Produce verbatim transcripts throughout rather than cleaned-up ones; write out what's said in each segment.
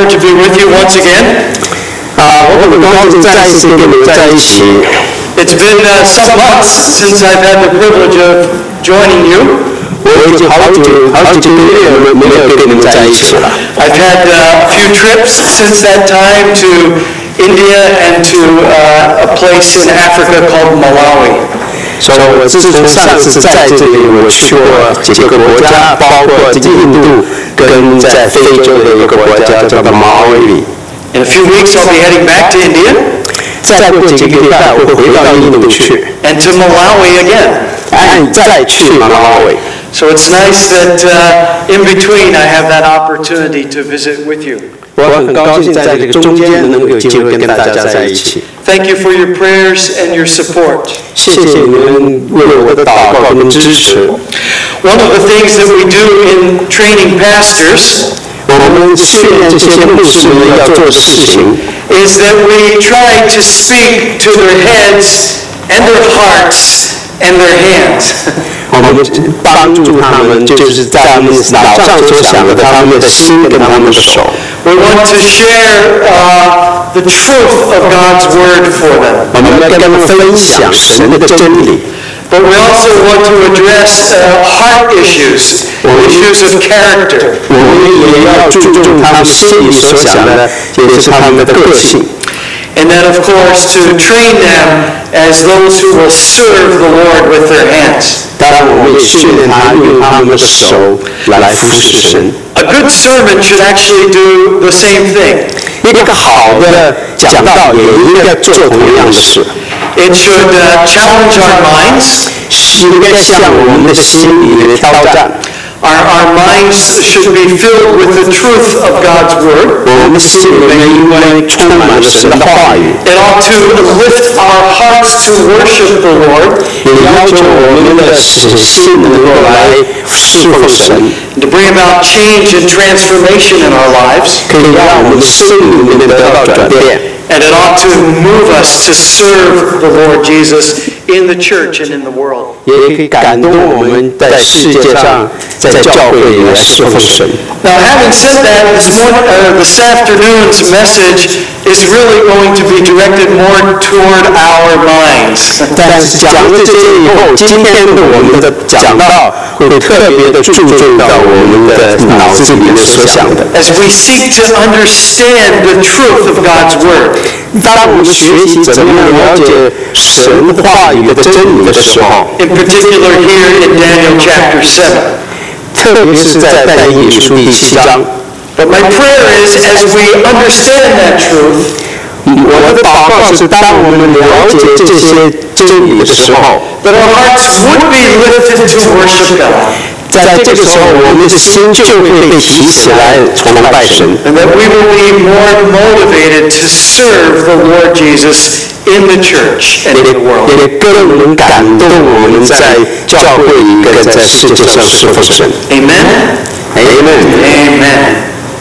to be with you once again. 啊，我很高兴再一次跟你们在一起。 It's been uh, some months since I've had the privilege of joining you. 我已经好久好几个月没有跟你们在一起了。 I've had uh, a few trips since that time to India and to uh, a place in Africa called Malawi. 所以我自从上次在这里，我去过几个国家，包括这个印度跟在非洲的一个国家叫做马尔维。 In a few weeks, I'll be heading back to India. 再过几个礼拜，我会回到印度去。 And to Malawi again. 哎，再去马尔维。 So it's nice that uh, in between I have that opportunity to visit with you. 我很高兴在这个中间能够有机会跟大家在一起。 Thank you for your prayers and your support. 谢谢你们为我的祷告跟支持。 One of the things that we do in training pastors 我们训练这些牧师们要做的事情 is that we try to speak to their heads and their hearts and their hands. 我们帮助他们，就是在他们脑上所想的，他们的心跟他们的手。 We want to share uh, the truth of God's word for them. 我们要跟他们分享神的真理。 But we also want to address uh, heart issues, issues of character. 我们也要注重他们心里所想的，也是他们的个性。 And then, of course, to train them as those who will serve the Lord with their hands. 当然，我们也训练他用他们的手来服侍神。 A good sermon should actually do the same thing. 一个好的讲道也应该做同样的事。 It should uh, challenge our minds. 是应该向我们的心里的挑战。 Our, our minds should be filled with the truth of God's word. 我们心里面应该充满了神的话语。 It ought to lift our hearts to worship the Lord. 也要求我们的心能够来侍奉神。 To bring about change and transformation in our lives. 可以让我们的生命里面得到转变。 And it ought to move us to serve the Lord Jesus in the church and in the world. 也可以感动我们在世界上，在教会里来侍奉神。 Now, having said that, this morning, uh, this afternoon's message is really going to be directed more toward our minds. 但是讲了这些以后，今天的我们的讲道会特别的注重到我们的脑子里面所想的。 As we seek to understand the truth of God's word. 当我们学习怎么样了解神话语的真理的时候 In particular here in Daniel chapter seven. 特别是在但以理书第七章 But my prayer is, as we understand that truth, 我的祷告是当我们了解这些真理的时候 that our hearts would be lifted to worship God. 在这个时候我们的心就会被提起来崇拜神 And that we will be more motivated to serve the Lord Jesus in the church and in the world. 也更能感动我们在教会里跟在世界上侍奉神 Amen? Amen. Amen.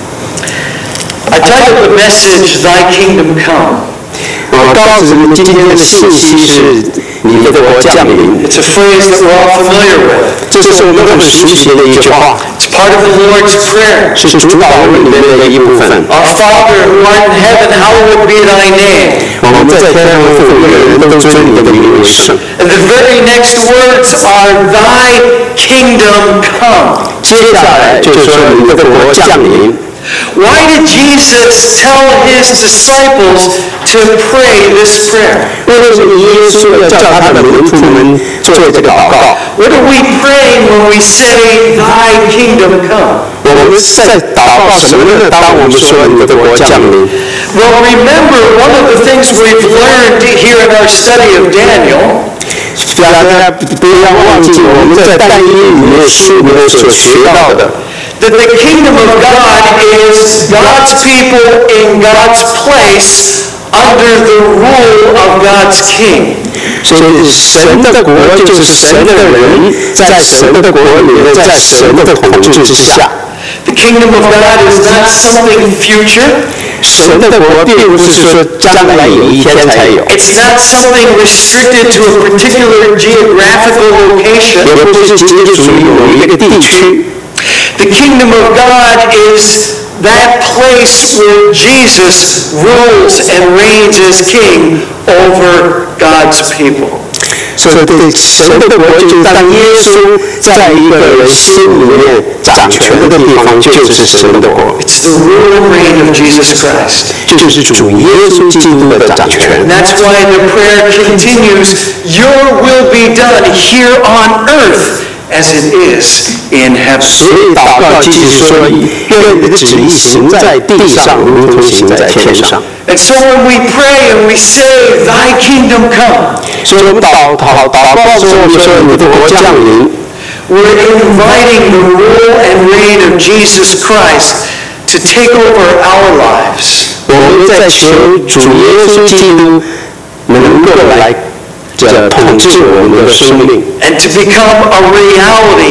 I titled the message, Thy Kingdom Come. 我告诉你们今天的信息是你的国降临 It's a phrase that we're all familiar with. 这是我们很熟悉的一句话 It's part of the Lord's Prayer. 是主祷文里面的一部分 Our Father who art in heaven, hallowed be thy name. 我们在天上父每个人都尊你的名为圣 And the very next words are, Thy kingdom come. 接下来就说你的国降临 Why did Jesus tell his disciples to pray this prayer? 为什么耶稣要叫他的门徒们做这个祷告 What are we praying when we say, Thy kingdom come? 我们在祷告什么呢？当我们说你的国降临 Well, remember, one of the things we've learned here in our study of Daniel 大家不要忘记我们在但以理里面书里面所学到的 that the kingdom of God is God's people in God's place under the rule of God's king. 所以神的国就是神的人在神的国里面，在神的统治之下。 The kingdom of God is not something future. 神的国并不是说将来有一天才有。 It's not something restricted to a particular geographical location. 也不是仅仅属于某一个地区。 The kingdom of God is that place where Jesus rules and reigns as king over God's people. 所以对神的国，就是当耶稣在一个人心里面掌权的地方，就是神的国。 It's the rule and reign of Jesus Christ. 就是主耶稣基督的掌权。 And that's why the prayer continues, Your will be done here on earth as it is in heaven. 所以祷告继续说：“愿你的旨意行在地上，如同行在天上。” And so when we pray and we say, Thy kingdom come, 所以我们祷祷祷告说：“我们说你的国降临。” we're inviting the rule and reign of Jesus Christ to take over our lives. 我们在求主耶稣基督能够来这统治我们的生命。 And to become a reality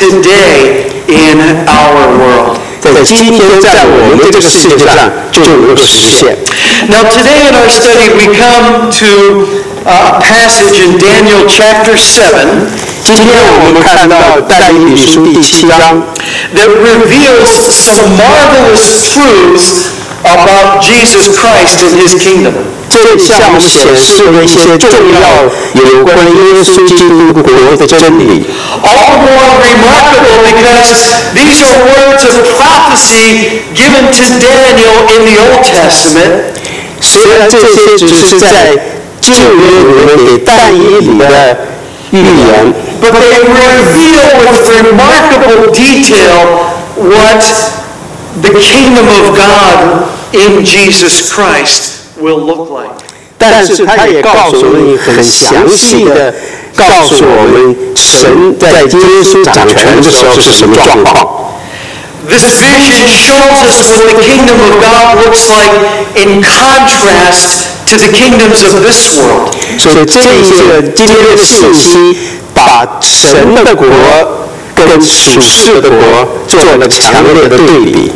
today in our world. 在今天，在我们这个世界上就能够实现。 Now today in our study we come to a passage in Daniel chapter seven 今天我们看到但以理书第七章， that reveals some marvelous truths about Jesus Christ and His kingdom. 这里向我们显示了一些重要有关耶稣基督国的真理。 All the more remarkable because these are words of prophecy given to Daniel in the Old Testament. 虽然这些只是在旧约里面给但以理的预言， But they reveal with remarkable detail what the kingdom of God in Jesus Christ will look like. 但是他也告诉我们很详细的告诉我们神在耶稣掌权的时候是什么状况。 This vision shows us what the kingdom of God looks like in contrast to the kingdoms of this world. 所以这一个今天的信息把神的国跟属世的国做了强烈的对比。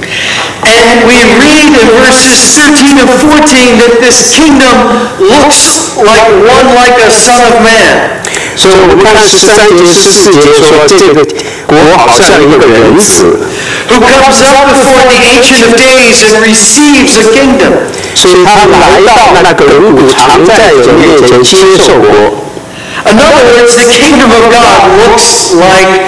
And we read in verses thirteen and fourteen that this kingdom looks like one like a son of man. 所以我们看十三节、十四节说，这个国好像一个人子， Who comes up before the Ancient of Days and receives a kingdom. 所以他来到那个亘古常在者面前接受国。 In other words, the kingdom of God looks like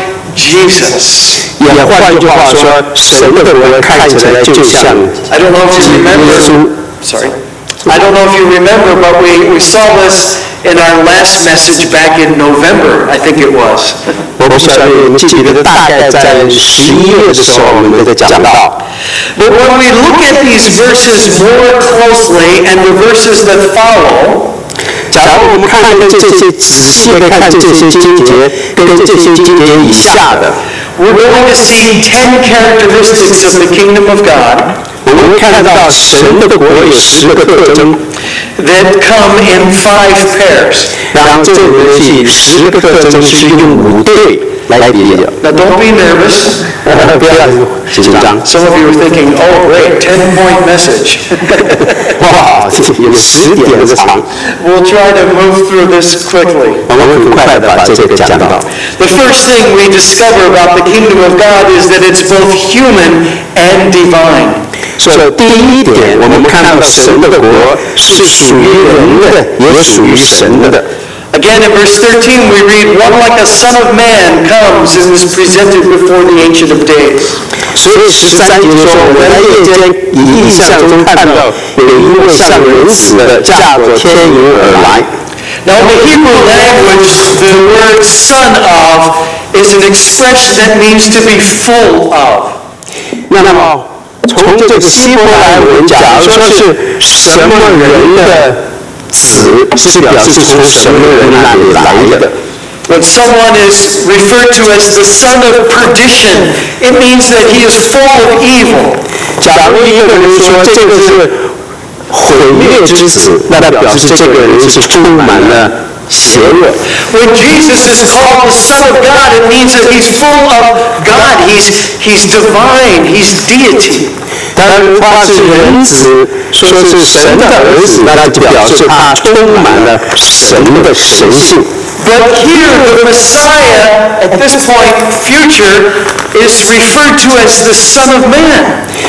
Jesus. 也换句话说，神的国看起来就像 I don't know if you 耶 remember. 稣。 Sorry. I don't know if you remember, but we, we saw this in our last message back in November, I think it was. 我不晓得你们记得，大概在十一月的时候，我们的讲到。 But when we look at these verses more closely and the verses that follow, 假如我们看看这些仔细的看这些经节，跟这些经节以下的， we're going to see ten characteristics of the kingdom of God 我们看到神的国有十个特征， that come in five pairs. 然后这里面是十个特征是用五对来比的。 Now don't be nervous. 不要紧张。 Some of you are thinking, oh great, ten-point message. 哇，有十点的长。 We'll try to move through this quickly. 我们很快的把这个讲到。 The first thing we discover about the kingdom of God is that it's both human and divine. 所以第一点，我们看到神的国是属于人的，也属于神的。 Again, in verse thirteen, we read, One like a son of man comes and is presented before the Ancient of Days. 所以十三节说，我在夜间以异象中看到有一位像人死的驾着天云而来。 Now, in the Hebrew language, the word son of is an expression that means to be full of. 那么从这个希伯来文，假如说是什么人的子，是表示从什么人那里来的。 When someone is referred to as the son of perdition, it means that he is full of evil. 假如一个人说这个是毁灭之子，那表示这个人是充满了邪恶。 When Jesus is called the Son of God, it means that he's full of God. He's, he's divine. He's deity. 当然，他是人子，说是神的儿子，那就表示他充满了神的神性。 But here, the Messiah, at this point, future, is referred to as the Son of Man.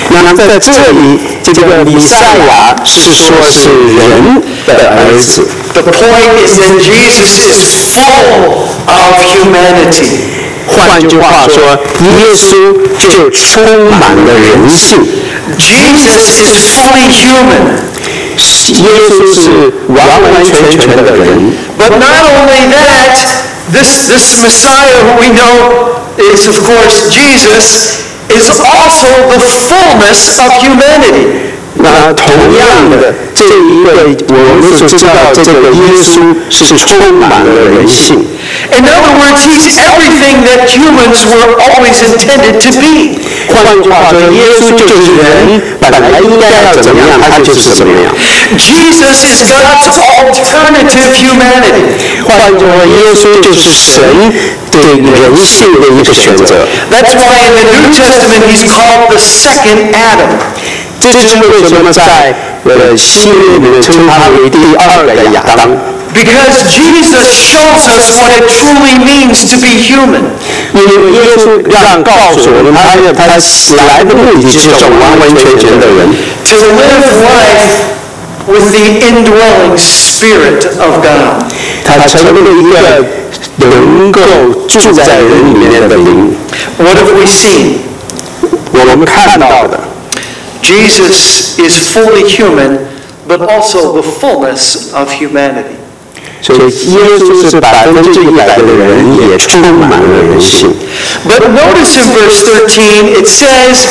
那么在这里，这个弥赛亚是说是人的儿子。 The point is that Jesus is full of humanity. 换句话说，耶稣就充满了人性。 Jesus is fully human. 耶稣是完完全全的人。 But not only that, this, this Messiah who we know is, of course, Jesus, is also the fullness of humanity. 那同样的，这一位我们所知道，这个耶稣是充满了人性。 In other words, he's everything that humans were always intended to be. 换句话说，耶稣就是人本来应该要怎么样，他就是怎么样。 Jesus is God's alternative humanity. 换句话说，耶稣就是神对人性的一个选择。 That's why in the New Testament he's called the second Adam. 这就是为什么在呃新约里面称他为第二个亚当。 Because Jesus shows us what it truly means to be human. 因为耶稣让告诉我们，他他死来的目的就是完完全全的人。 To live life with the indwelling Spirit of God. 他成为一个能够住在人里面的灵。 What have we seen? 我们看到的。 Jesus is fully human, but also the fullness of humanity. 所以耶稣是百分之一百的人，也充满了人性。 But notice in verse thirteen, it says,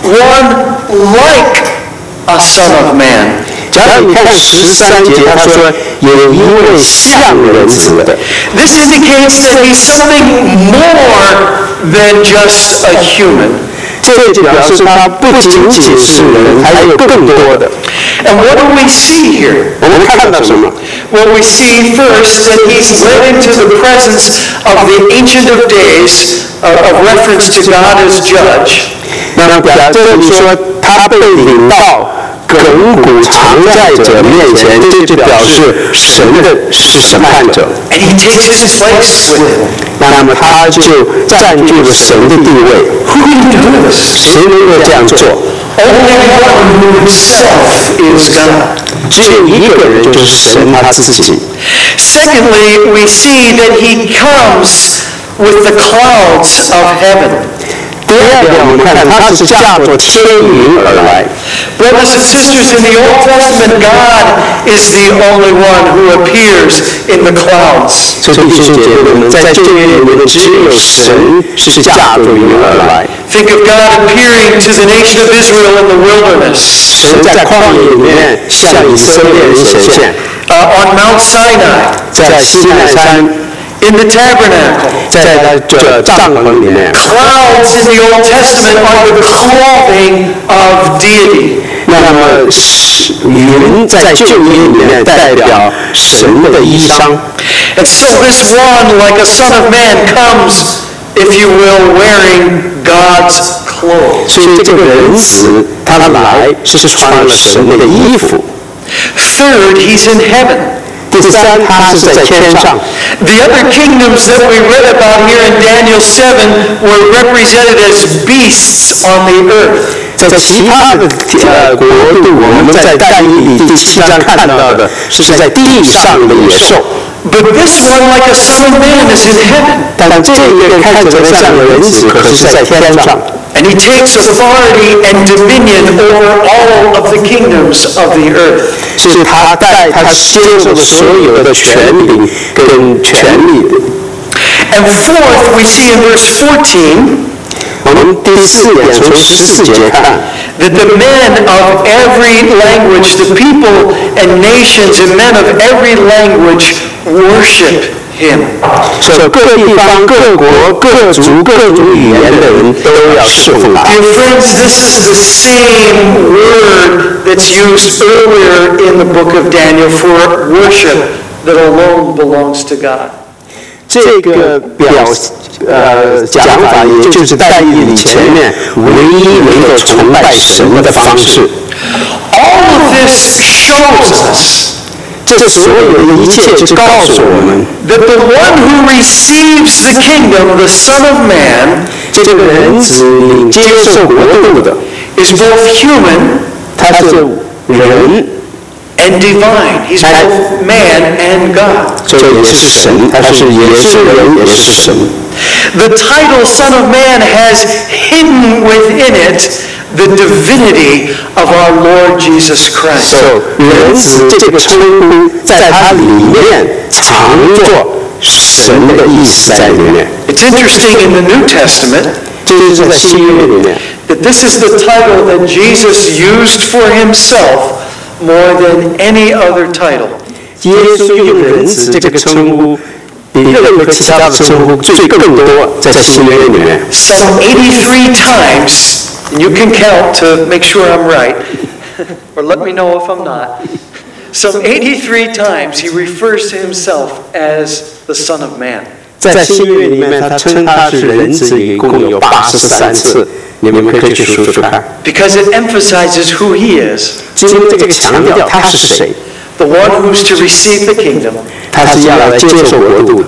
one like a son of man. 假如你看十三节，他说有一位像人子的。 This indicates that he's something more than just a human. 这就表示他不仅仅是人，还有更多的。 And what do we see here? 我们看到什么 Well, we see first that he's led into the presence of the Ancient of Days, uh, of reference to God as judge. 那么表这里说他被领到亘古常在者面前，这就表示神的是审判者。 And he takes his place with him. 那么他就占据了神的地位。 Who can do this? 谁能够这样做 Only one who himself is God. 只有一个人，就是神他自己。 Secondly, we see that he comes with the clouds of heaven. 第二点，我们看他是驾着天云而来。 Brothers and sisters, in the Old Testament, God is the only one who appears in the clouds. 所以弟兄姐妹们，在旧约里面只有神是驾着云而来。 Think of God appearing to the nation of Israel in the wilderness. 神在旷野里面向以色列人显现。 Uh, on Mount Sinai. 在西奈山。 In the tabernacle. 在他这帐篷里面。 Clouds in the Old Testament are the clothing of deity. 那么云在旧约里面代表神的衣裳。 And so this one, like a son of man, comes, if you will, wearing God's clothes. 所以这个人子他来是穿了神的衣服。 Third, he's in heaven. 第三，他是在天上。 The other kingdoms that we read about here in Daniel seven were represented as beasts on the earth. 在其他的呃国度，我们在但以理第七章看到的是在地上的野兽。 But this one, like a son of man, is in heaven. 但这个看起来像人子，可是在天上。 And he takes authority and dominion over all of the kingdoms of the earth. 是他带他接受所有的权柄跟权力。 And fourth, we see in verse fourteen. 我们第四点从十四节看 that the men of every language, the people and nations and men of every language worship him. 所以各地方、各国、各族、各种语言的人都要侍奉他。 Dear friends, this is the same word that's used earlier in the book of Daniel for worship that alone belongs to God. 这个表呃讲法，也就是但以理前面唯一能够崇拜神的方式。 All of this shows us. 这所有的一切就告诉我们 that the one who receives the kingdom, the Son of Man, 这个人子领接受国度的 is both human 他是人， and divine. He's both man and God. 所以也是神，他是也是人也是神。 The title Son of Man has hidden within it the divinity of our Lord Jesus Christ. 所以人子这个称呼在它里面藏着神的意思在里面。 It's interesting in the New Testament 这就是在新约里面， that this is the title that Jesus used for himself more than any other title. 耶稣用人子这个称呼比任何其他的称呼最更多，在新约里面。 Some eighty-three times, and you can count to make sure I'm right, or let me know if I'm not. Some eighty-three times he refers to himself as the Son of Man. 在新约里面，他称他是人子，一共有八十三次，你们可以去数数看。 Because it emphasizes who he is, 因为这个强调他是谁， the one who's to receive the kingdom, 他是要来接受国度的，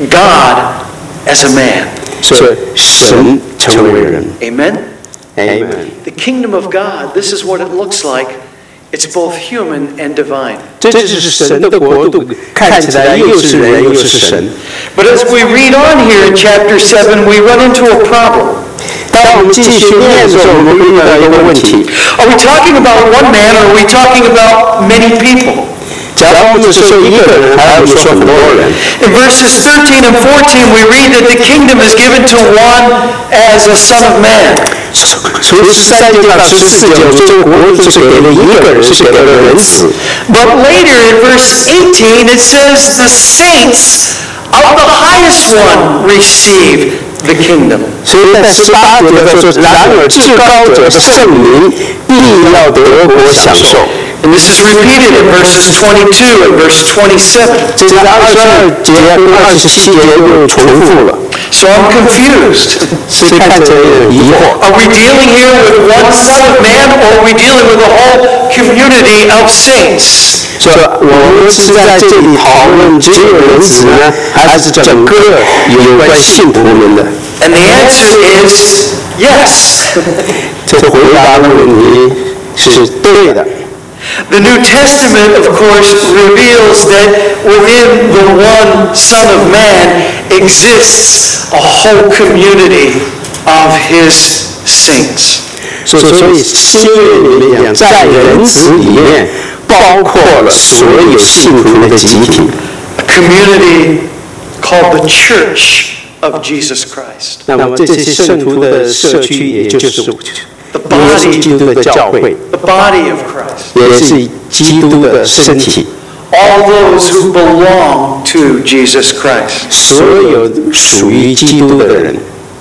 God as a man. 所以神成为人。 Amen? Amen。 The kingdom of God, this is what it looks like. It's both human and divine. 这就是神的国度，看起来又是人又是神。 But as we read on here in chapter seven, we run into a problem. 当我们继续念的时候，我们会遇到一个问题： Are we talking about one man or are we talking about many people? 假如我们说一个人，还是说很多人？ In verses thirteen and fourteen, we read that the kingdom is given to one as a son of man. 从十三节到十四节，我们这个国度是给了一个人，是给了人子。 But later in verse eighteen, it says the saints of the highest one receive the kingdom. 所以在十八节的说，然而至高者圣灵必要得国享受。 And this is repeated in verses twenty-two and verse twenty-seven. 这在二十二节跟二十七节又重复了， So I'm confused. 所以看着有点疑惑。 Are we dealing here with one son of man or are we dealing with a whole community of saints? 说我们是在这里讨论只有人子呢，还是整个有关信徒们的？ And the answer is yes. 这回答的问题是对的。 The New Testament, of course, reveals that within the one Son of Man exists a whole community of His saints. 所以，所以新约里面讲，在人子里面包括了所有信徒的集体 A community called the Church of Jesus Christ. 那么这些圣徒的社区，也就是 The 也是 body, 基督的教会， the body of Christ. 也是基督的身体。 All those who belong to Jesus Christ. 所有属于基督的人。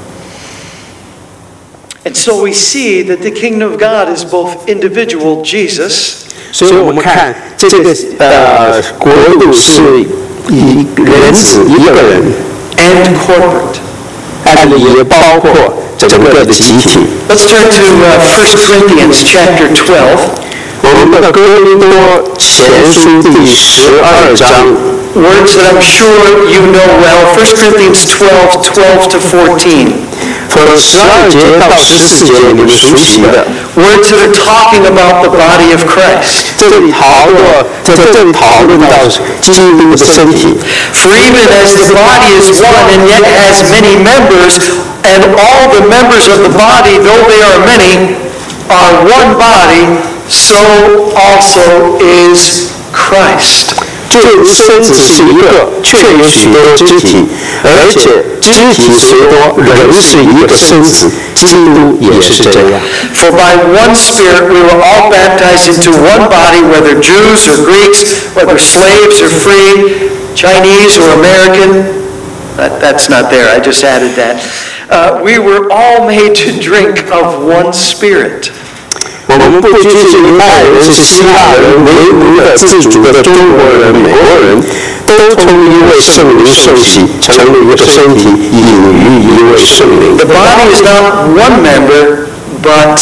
And so we see that the kingdom of God is both individual, Jesus, 所以我们看这个呃国度是以人子一个人， and corporate. 但也包括整个的集体。 Let's turn to uh, First Corinthians chapter twelve. 我们的哥林多前书第十二章。 Words that I'm sure you know well. First Corinthians twelve, twelve to fourteen. 从十二节到十四节，你们熟悉的。 Words that are talking about the body of Christ. 这里讨论，在这里讨论到基督的身体。 For even as the body is one and yet has many members, and all the members of the body, though they are many, are one body, so also is Christ. 就如身子是一个，却有许多肢体，而且肢体虽多，人是一个身子，基督也是这样。 For by one Spirit we were all baptized into one body, whether Jews or Greeks, whether slaves or free, Chinese or American. That, that's not there, I just added that. Uh, we were all made to drink of one Spirit. 我们不拘是犹太人，是希腊人，为奴的、自主的中国人、美国人，都从一位圣灵受洗，成了一个身体，隐于一位圣灵。 The body is not one member, but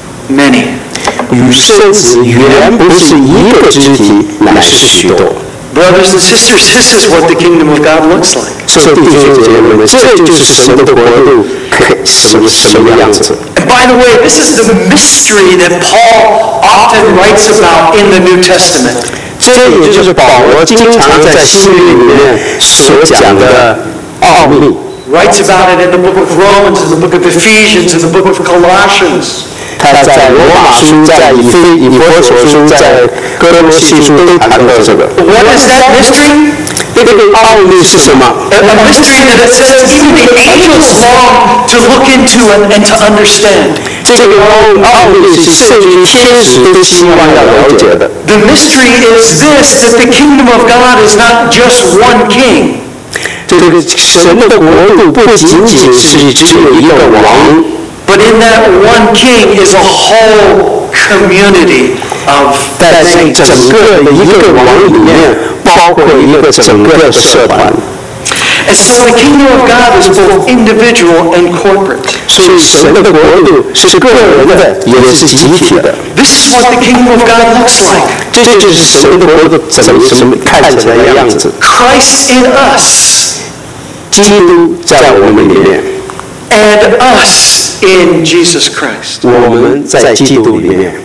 many. 与身子原不是一个肢体，乃是许多。 Brothers and sisters, this is what the kingdom of God looks like. 所以弟兄姐妹们，这就是神的国度什么什么样子。 And by the way, this is the mystery that Paul often writes about in the New Testament. 这也就是保罗经常在新约里面所讲的奥秘。 Writes about it in the book of Romans, in the book of Ephesians, in the book of Colossians. 他在罗马书、在以非以弗所书、在哥罗西书都谈到这个。 What is that mystery? 这个奥秘是什么？ A, a mystery that it says even the angels long to look into and, and to understand. 这个奥秘是甚至天使都希望要了解的。 The mystery is this, that the kingdom of God is not just one king. 这个神的国度不仅仅是只有一个王。 But in that one king is a whole community of 在整个的一个王里面，包括一个整个的社团。 And so the kingdom of God is both individual and corporate. 所以神的国度是个人的，也是集体的。 This is what the kingdom of God looks like. 这就是神的国度怎么怎么看起来的样子。 Christ in us. 基督在我们里面。 And us in Jesus Christ. 我们在基督里面。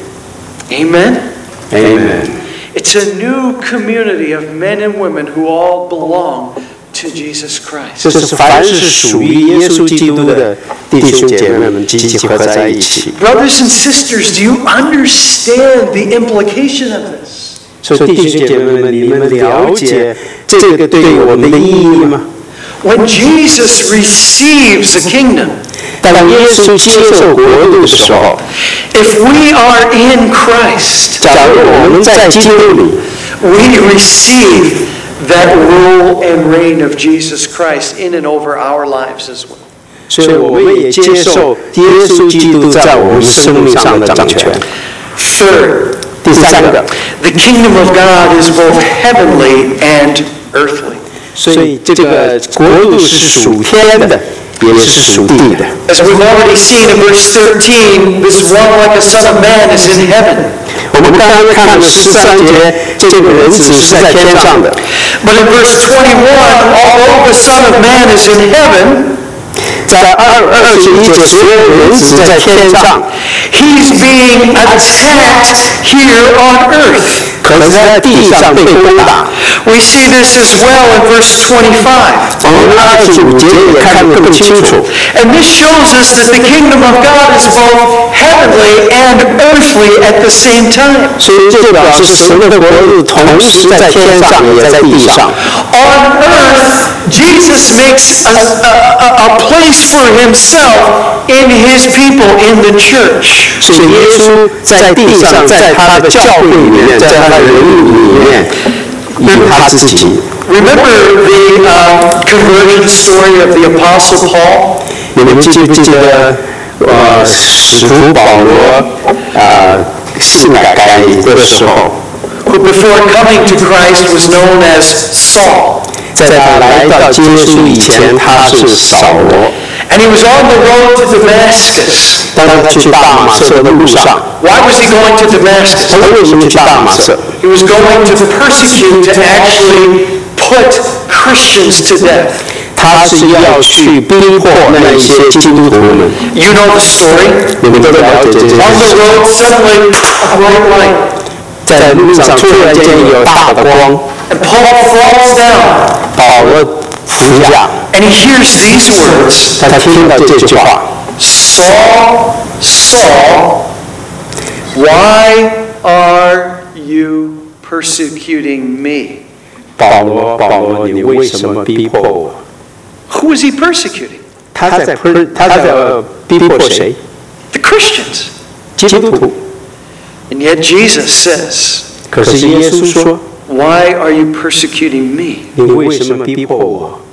Amen? Amen. It's a new community of men and women who all belong to Jesus Christ. 这是凡是属于耶稣基督的弟兄姐妹们集集合在一起。 Brothers and sisters, do you understand the implication of this? 所以弟兄姐妹们，你们了解这个对我们的意义吗？ When Jesus receives a kingdom, 当耶稣接受国度的时候， if we are in Christ, 假如我们在基督里， we receive that rule and reign of Jesus Christ in and over our lives as well. 所以我们也接受耶稣基督在我们生命上的掌权。 Third, 第三个， the kingdom of God is both heavenly and earthly. 所以这个国度是属天的，也是属地的。 As we've already seen in verse thirteen, this one like a son of man is in heaven. 我们刚刚看了十三节，这个人子是在天上的。 But in verse twenty-one, although the Son of Man is in heaven, 在二二十一节，虽然人子在天上， he's being attacked here on earth. 可是在地上被攻打。 We see this as well in verse twenty-five. 我们二十五节也看得更清楚。 And this shows us that the kingdom of God is both heavenly and earthly at the same time. 所以这表示神的国度同时在天上也在地上。 On earth, Jesus makes a, a, a place for himself in his people, in the church. 是耶稣在地上，在他的教会里面，在他的人里面，以他自己。 Remember the uh, conversion story of the Apostle Paul? 你们记不记得，呃，使徒保罗啊信改改的时候， Who before coming to Christ was known as Saul. 在他来到耶稣以前，他是扫罗。 And he was on the road to Damascus. 当他去大马色的路上， Why was he going to Damascus? 他为什么去大马色？ He was going to persecute, to actually put Christians to death. 他是要去逼迫那一些基督徒们。 You know the story. 你们都了解这件 On the 事。 road, suddenly a bright light. 在路上突然间有大的光， And Paul falls down. 保罗伏下， And he hears these words. 他听到这句话。 Saul, Saul, why are you persecuting me? 保罗，保罗，你为什么逼迫我？ Who is he persecuting? 他在他在逼迫谁？ The Christians. 基督徒。 And yet Jesus says, 可是耶稣说， why are you persecuting me? 你为什么逼迫我？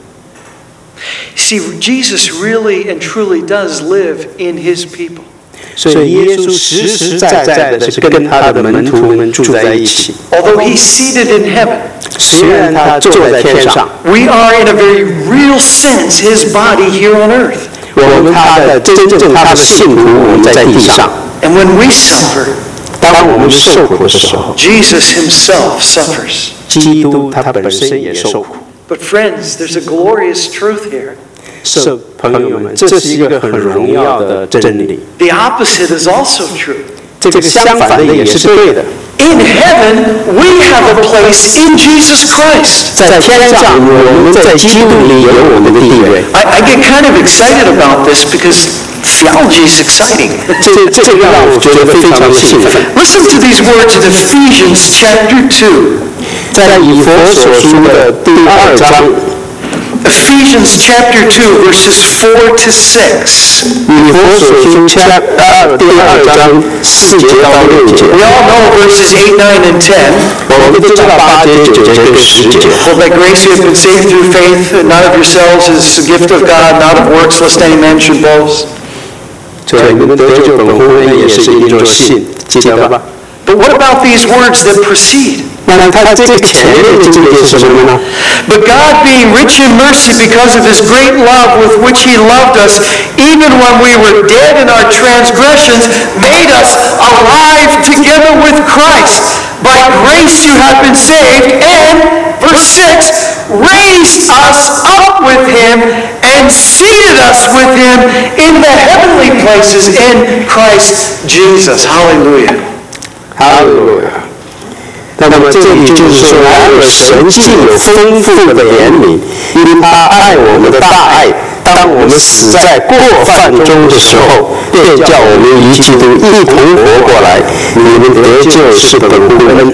See, Jesus really and truly does live in his people. 所以耶稣实实在在的是跟他的门徒们住在一起。 Although he's seated in heaven, 虽然他坐在天上， we are in a very real sense his body here on earth. 我们他的真正他的信徒，我们在地上。 And when we suffer, 当我们受苦的时候， Jesus himself suffers. 基督他本身也受苦。 But friends, there's a glorious truth here. 是朋友们，这是一个很荣耀的真理。 The opposite is also true. 这个相反的也是对的。 In heaven, we have a place in Jesus Christ. 在天上，我们在基督里有我们的地位。 I, I get kind of excited about this because theology is exciting. 这这个让我觉得非常的兴奋。 Listen to these words in Ephesians chapter two. 在以弗所书的第二章。 Ephesians chapter two, verses four to six. 以弗所书二第二章四节到六节。 We all know verses eight, nine, and ten. 我们都知道八节、九节跟十节。 For by grace you have been saved through faith, not of yourselves, it is a gift of God, not of works, lest any man should boast. 所以你们得救本乎恩，也是因着信，记得吧？ But what about these words that precede? 那他这个前面的经节是什么呢？ But God, being rich in mercy because of his great love with which he loved us, even when we were dead in our transgressions, made us alive together with Christ. By grace you have been saved, and, verse six, raised us up with him and seated us with him in the heavenly places in Christ Jesus. Hallelujah. 哈利路亚。那么这里就是说，然而神既有丰富的怜悯，因他爱我们的大爱，当我们死在过犯中的时候，便叫我们与基督一同活过来。你们得救是本乎恩。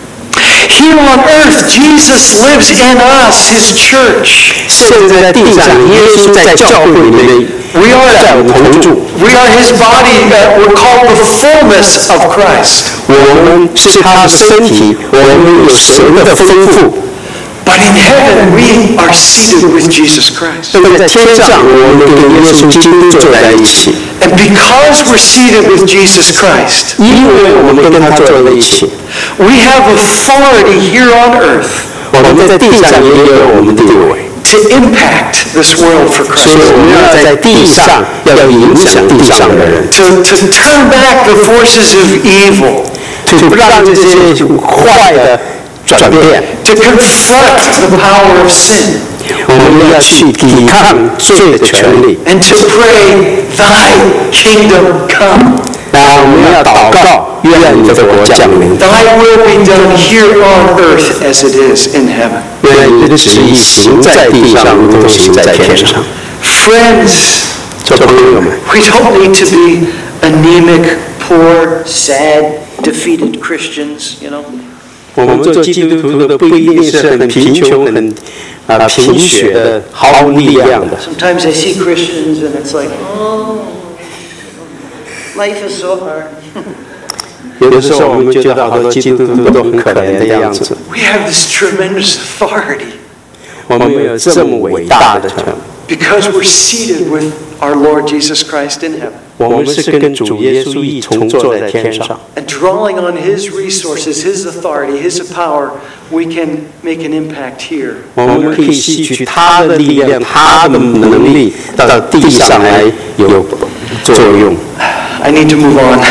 Here on earth, Jesus lives in us, his church. 现在在地上，耶稣在教会里面 We are, 在我们同住。 we are his body, that we're called the fullness of Christ. 我们是他的身体，我们有神的丰富。 But in heaven, we are seated with Jesus Christ. 那么在天上，我们跟耶稣基督坐在一起。 And because we're seated with Jesus Christ, 因为我们跟他坐在一起， we have authority here on earth 我们在地上也有我们的地位。 to impact this world for 所以 Christ. 我们要在地上要影响地上的人， To, to turn back the forces of evil. 就让这些坏的转变。 To confront the power of sin. 我们要去抵抗罪的权利， And to pray, thy kingdom come. 然后我们要祷告，愿你的国降临， Thy will be done here on earth as it is in heaven. 愿你的旨意行在地上，如同行在天上。 Friends, 做朋友们， we don't need to be anemic, poor, sad, defeated Christians, you know. 我们做基督徒的不一定是很贫穷、很啊贫血的、毫无力量的。 Sometimes I see Christians and it's like, oh, life is so hard. 有的时候我们觉得好多基督徒都很可怜的样子。 We have this tremendous authority 我们有这么伟大的权， because we're seated with our Lord Jesus Christ in heaven. 我们是跟主耶稣一同坐在天上。 And drawing on his resources, his authority, his power, we can make an impact here. 我们可以吸取他的力量、他的能力，到地上来有作用。 I need to move on.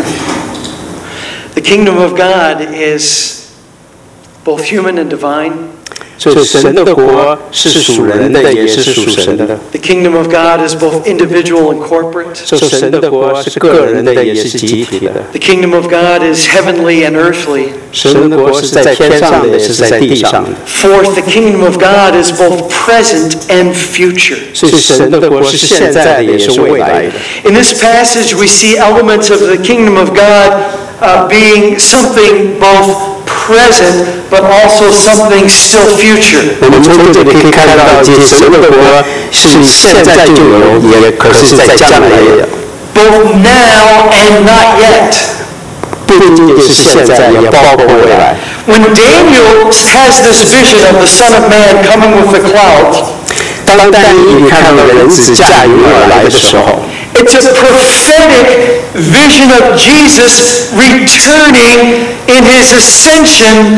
The kingdom of God is both human and divine. 所以神的国是属人的，也是属神的。 The kingdom of God is both individual and corporate. 所以神的国是个人的，也是集体的。 The kingdom of God is heavenly and earthly. 神的国是在天上的，也是在地上的。 Fourth, the kingdom of God is both present and future. 所以神的国是现在的，也是未来的。 In this passage, we see elements of the kingdom of God uh, being something both present, but also something still future. 我们从这里可以看到，这神的国是现在就有，也可是在将来也有。 Both now and not yet. 不仅仅是现在，也包括未来。 When Daniel has this vision of the Son of Man coming with the clouds, 当但以理看到人子驾云而来的时候， it's a prophetic vision of Jesus returning in his ascension to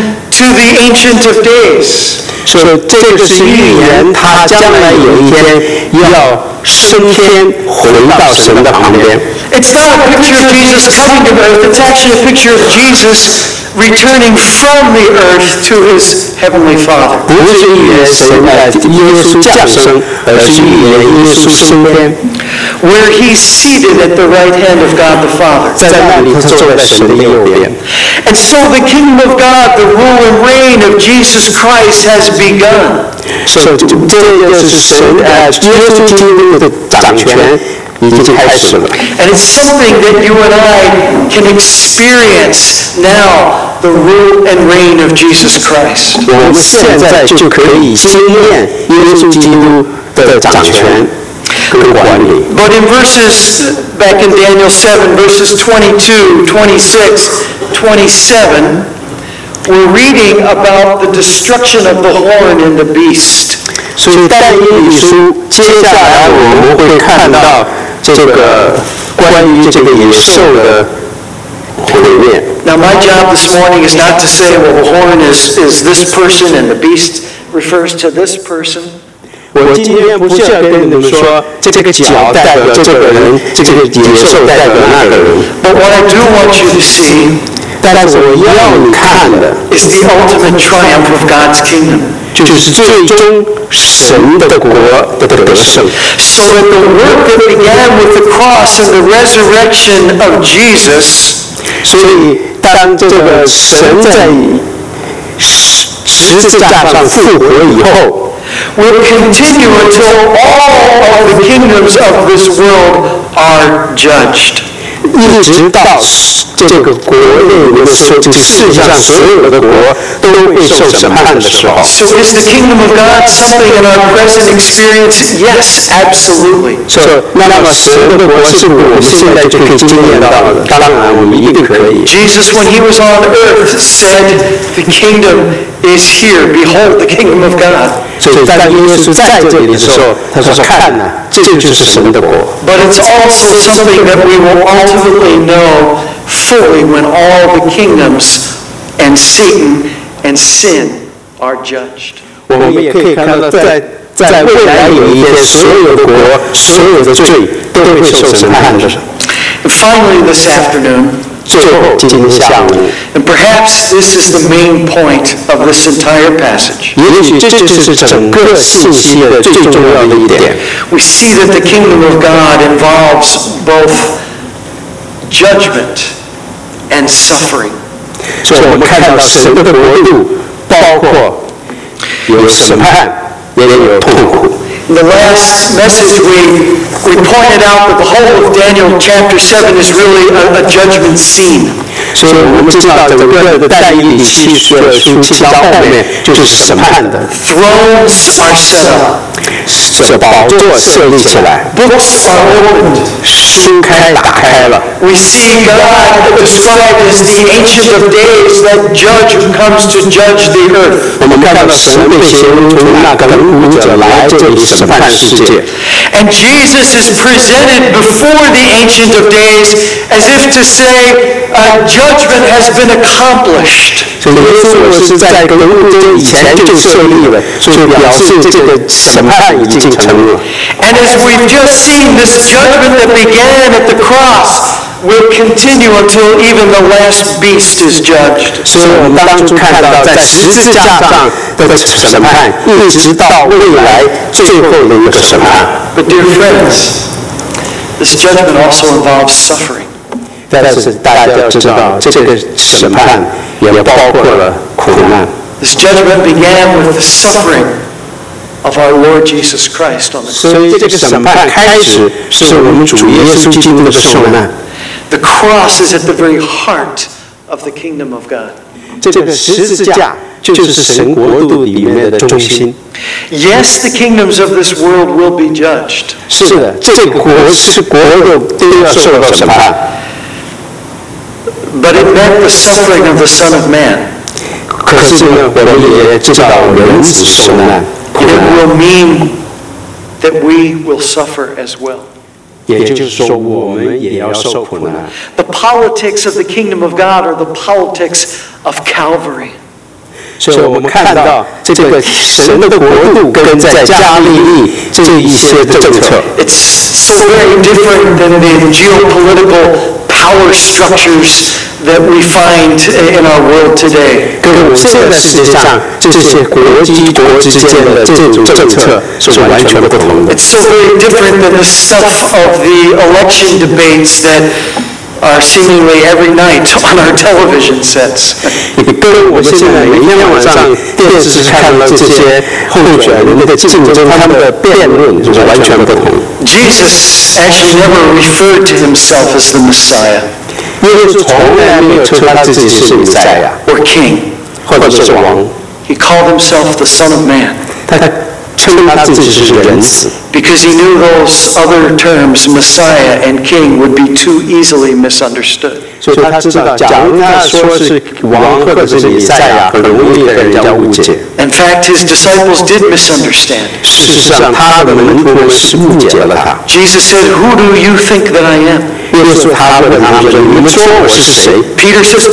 to the Ancient of Days. 所以这个是预言，他将来有一天要升天，回到神的旁边。 It's not a picture of Jesus coming to earth, it's actually a picture of Jesus returning from the earth to his heavenly Father. 不是预言神的耶稣降生，而是预言耶稣升天。 Where he's seated at the right hand of God the Father. 在那里，他坐在神的右边。 And so the kingdom of God, the rule and reign of Jesus Christ has begun. 所以这就是神呃耶稣基督的掌权已经开始了。 And it's something that you and I can experience now, the rule and reign of Jesus Christ. 我们现在就可以经验耶稣基督的掌权。 But in verses, back in Daniel seven, verses twenty-two, twenty-six, twenty-seven, we're reading about the destruction of the horn and the beast. 所以但以理书接下来我们会看到这个关于这个野兽的毁灭。 Now my job this morning is not to say, well, the horn is, is this person and the beast refers to this person. 我今天不是要跟你们说这个角代表这个人，这个野兽代表那个人。 But what I do want you to see 但是我要你看的 is the ultimate triumph of God's kingdom. 就是最终神的国的得胜。 So that the work that began with the cross and the resurrection of Jesus, 所以当这个神在十字架上复活以后。 will continue until all of the kingdoms of this world are judged. 一直到这个国内的所这个世上所有的国都会受审判的时候。 So is the kingdom of God something in our present experience? Yes, absolutely. 所以那么神的国是我们现在就可以经验到的，当然我们一定可以。 Jesus, when he was on earth, said, "The kingdom is here. Behold, the kingdom of God." 所以当耶稣在这里的时候，他说：“看呐，这就是神的国。” But it's also something that we will ultimately know fully when all the kingdoms and Satan and sin are judged. 我们也可以看到，在在未来有一天，所有的国、所有的罪都会受审判的。 And finally, this afternoon, 最后今天下午。 And perhaps this is the main point of this entire passage. 也许这就是整个信息的最重要的一点。 We see that the kingdom of God involves both judgment and suffering. 所以我们看到神的国度包括有审判，也有痛苦。 In the last message, we, we pointed out that the whole of Daniel chapter seven is really a, a judgment scene. 所以我们知道整个的但以理七书的书七章后面就是审判的。 Thrones are set up. 这宝座设立起来。 Books are opened. 书开打开了。 We see God described as the Ancient of Days, that judge who comes to judge the earth. 我们看到神被形容成那个武者来这里审判世界。 And Jesus is presented before the Ancient of Days as if to say, uh, judgment has been accomplished. 所以耶稣是在跟武者以前就设立了，所以表示这个审判已经成了。 And as we've just seen, this judgment that began at the cross will continue until even the last beast is judged. 所以我们当初看到在十字架上的审判，一直到未来最后的一个审判。 But dear friends, this judgment also involves suffering. 但是大家要知道，这个审判也包括了苦难。 This judgment began with the suffering of our Lord Jesus Christ on the cross. 所以这个审判开始是我们主耶稣基督的受难。 The cross is at the very heart of the kingdom of God. 这个十字架就是神国度里面的中心。 Yes, the kingdoms of this world will be judged. 是的，这个国是国的都要受到审判。 But it meant the suffering of the Son of Man. 可是呢，我们也知道人子受难。 And it will mean that we will suffer as well. 也就是说，我们也要受苦难。 The politics of the kingdom of God are the politics of Calvary. 所以我们看到这个神的国度跟在加利利这一些的政策 It's so very different than the geopolitical power structures that we find in our world today. 跟我们现在世界上这些国际国之间的这种政策是完全不同的。 It's so very different than the stuff of the election debates that are seemingly every night on our television sets. 跟我们现在每天晚上电视看到这些候选人的竞争，他们的辩论是完全不同。 Jesus actually never referred to himself as the Messiah 耶稣从来没有称他自己是弥赛亚 or king. 或者是王， He called himself the Son of Man 他称他自己是人子， because he knew those other terms, Messiah and king, would be too easily misunderstood. 所以他知道，假如他说是王或者是弥赛亚，很容易被人家误解。 In fact, his disciples did misunderstand. 事实上，他的门徒们是误解了他。 Jesus said, "Who do you think that I am?" 耶稣他问他们说：“你们说我是谁 Peter says,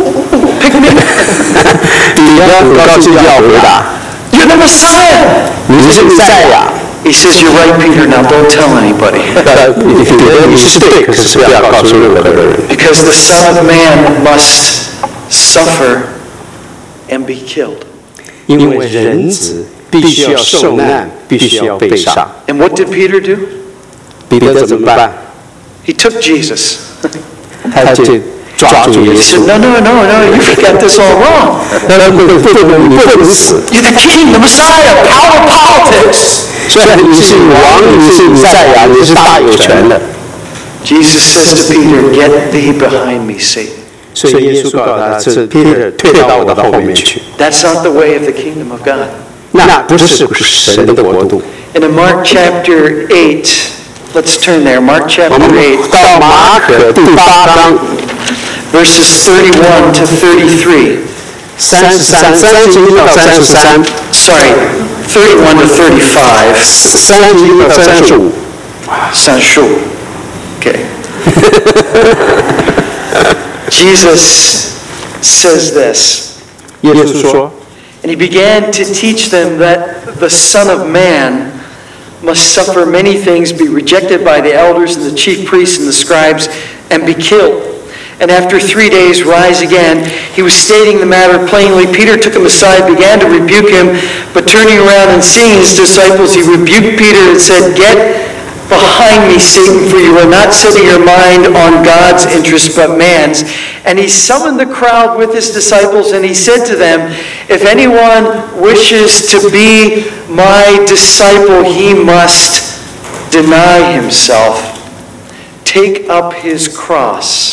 "Pick me. ？” 彼得很高兴要回答 You're the Messiah." ：“ 你是弥赛亚。” He says, "You're right, Peter. Now don't tell anybody." 呃，彼得，你是对，可是不要告诉任何的人， Because the Son of Man must suffer and be killed. 因为人子必须要受难，必须要被杀。 And what did Peter do? 彼得怎么办？ He took Jesus. 他就抓住耶 He 稣 said, "No, no, no, no. You got this all wrong. 那不能不能，你不能死。 You're the king, the Messiah, power politics." 虽然你是王，你是弥赛亚，你是大有权的。 Jesus says to Peter, "Get thee behind me, Satan." 所以耶稣告诉他：“是 Peter， 退到我的后面去。 That's not the way of the kingdom of God. 那不是神的国度。 And in Mark chapter eight, let's turn there. Mark 我 chapter 们 eight, 到马可第八章 verses thirty-one to thirty-three. 三十三、三十一到三十三、 Sorry, thirty-one to thirty-five. 三十一到三十五。 Sanshou. Okay. Jesus says this, 耶稣说 and he began to teach them that the Son of Man must suffer many things, be rejected by the elders and the chief priests and the scribes, and be killed. And after three days rise again. He was stating the matter plainly. Peter took him aside, began to rebuke him, but turning around and seeing his disciples, he rebuked Peter and said, "Get behind me, Satan, for you are not setting your mind on God's interest but man's." And he summoned the crowd with his disciples, and he said to them, "If anyone wishes to be my disciple, he must deny himself, take up his cross,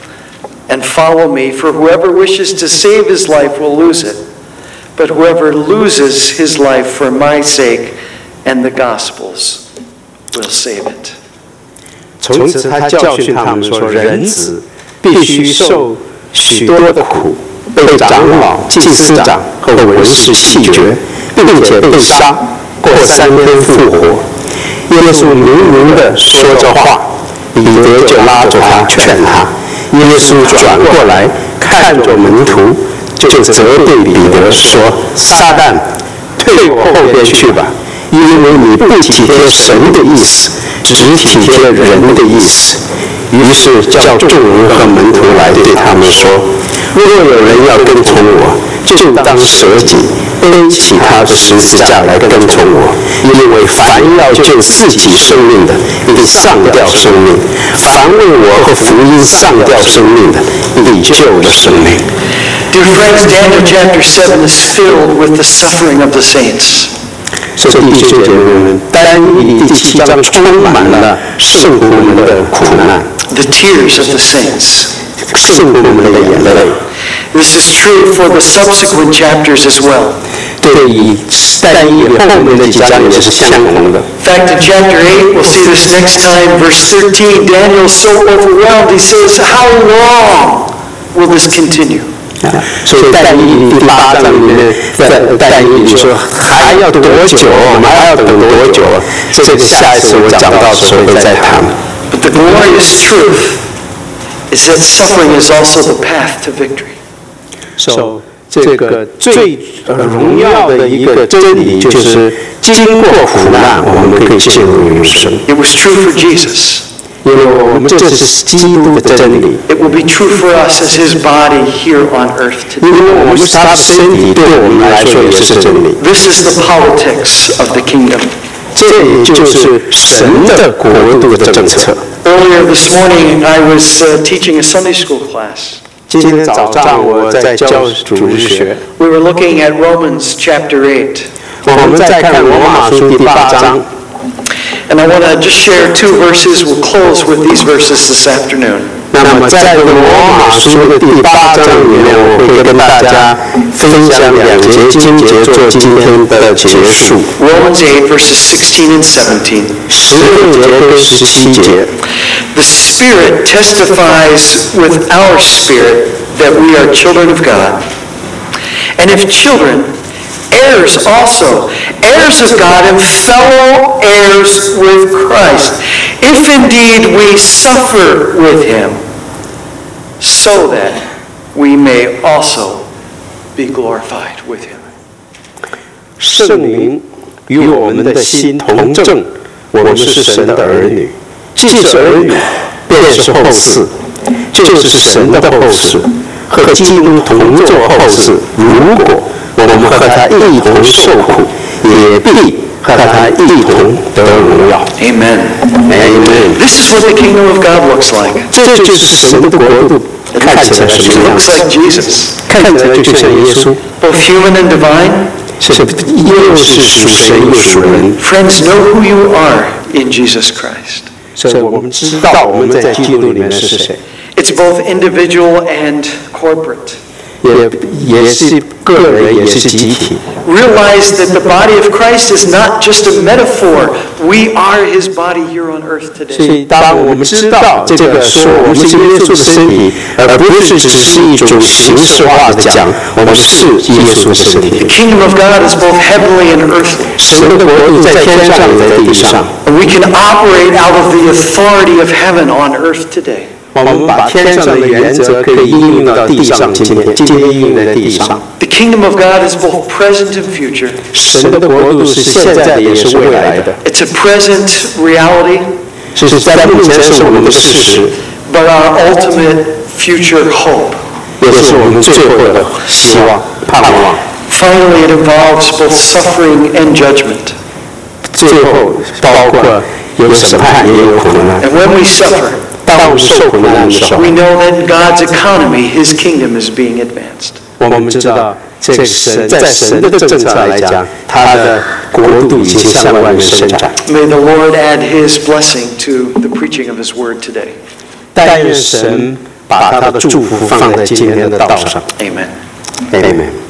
and follow me. For whoever wishes to save his life will lose it, but whoever loses his life for my sake and the gospel's will save it." 从此他教训他们说：“人子必须受许多的苦，被长老、祭司长和文士弃绝，并且被杀，过三天复活。”耶稣明明地说这话，彼得就拉住他劝他。耶稣转过来看着门徒，就责备彼得说：“撒旦，退我后边去吧！因为你不体贴神的意思，只体贴人的意思。”于是叫众人和门徒来对他们说：“若有人要跟从我，就当舍己，背起他的十字架来跟从我。因为凡要救自己生命的，必丧掉生命；凡为我和福音丧掉生命的，必救了生命。” Dear friends, Daniel chapter seven is filled with the suffering of the saints. 所以弟兄姐妹们，但以理第七章充满了圣徒们的苦难， The tears of the saints. 圣徒们的眼泪。 This is true for the subsequent chapters as well. 对以但以后面的几章也是相同的。 In fact, in chapter eight, we'll see this next time, verse thirteen, Daniel is so overwhelmed, he says, "How long will this continue?" 所以但以第八章里面，在但以理说还要多久？我们还要等多久？这个下一次我讲到的时候会再谈。 But the glorious truth is that suffering is also the path to victory. so, 这个最荣耀的一个真理，就是经过苦难，我们可以进入永生。 It was true for Jesus. 因为我们这是基督的真理， It will be true for us as his body here on earth 因 today. 为我们是他的身体，对我们来说也是真理。 This is the politics of the kingdom. 这也就是神的国度的政策。 Earlier this morning, I was uh, teaching a Sunday school class. 今天早上我在教主日学， We were looking at Romans chapter eight. 我们在看罗马书第八章。 And I want to just share two verses. We'll close with these verses this afternoon. 那么在罗马书的第八章里面，我会跟大家分享两节经节做今天的结束。 Romans eight, verses sixteen and seventeen. 十六节跟十七节。 The Spirit testifies with our spirit that we are children of God. And if children, heirs also, heirs of God and fellow heirs with Christ, if indeed we suffer with him, so that we may also be glorified with him. 圣灵与我们的心同证，我们是神的儿女。既是儿女，便是后嗣，就是神的后嗣，和基督同作后嗣。如果我们和他一同受苦，也必和他一同得荣耀。 Amen. Amen. This is what the kingdom of God looks like. 这就是神的国度看起来什 It 么样 looks 子？ like Jesus, 看起来就像耶稣， both human and divine. 是又是属神又属人。 Friends, know who you are in Jesus Christ. 所以我们知道我们在基督里面是谁， It's both individual and corporate. 也也是个人，也是集体。 Realize that the body of Christ is not just a metaphor. We are his body here on earth 所 today. 以，当我们知道这个说我们是耶稣的身体，而不是只是一种形式化的讲，我们是耶稣的身 The 体。 kingdom of God is both heavenly and earthly. 神的国度在天上也在地上， And we can operate out of the authority of heaven on earth today. 我们把天上的原则可以应用到地上，今天今天应用在地上。 The kingdom of God is both present and future. 神的国度是现在的，也是未来的， It's a present reality, 是在目前是我们的事实， but our ultimate future hope. 也是我们最后的希望、盼望。 Finally, it involves both suffering and judgment. 最后包括有审判，也有苦难。 And when we suffer, 当我们受苦难的时候， we know that in God's economy, his kingdom is being advanced. 我们知道这个神在神的政策来讲，他的国度已经向外面伸展。 May the Lord add his blessing to the preaching of his word today. 但愿神把他的祝福放在今天的道上。 Amen. Amen。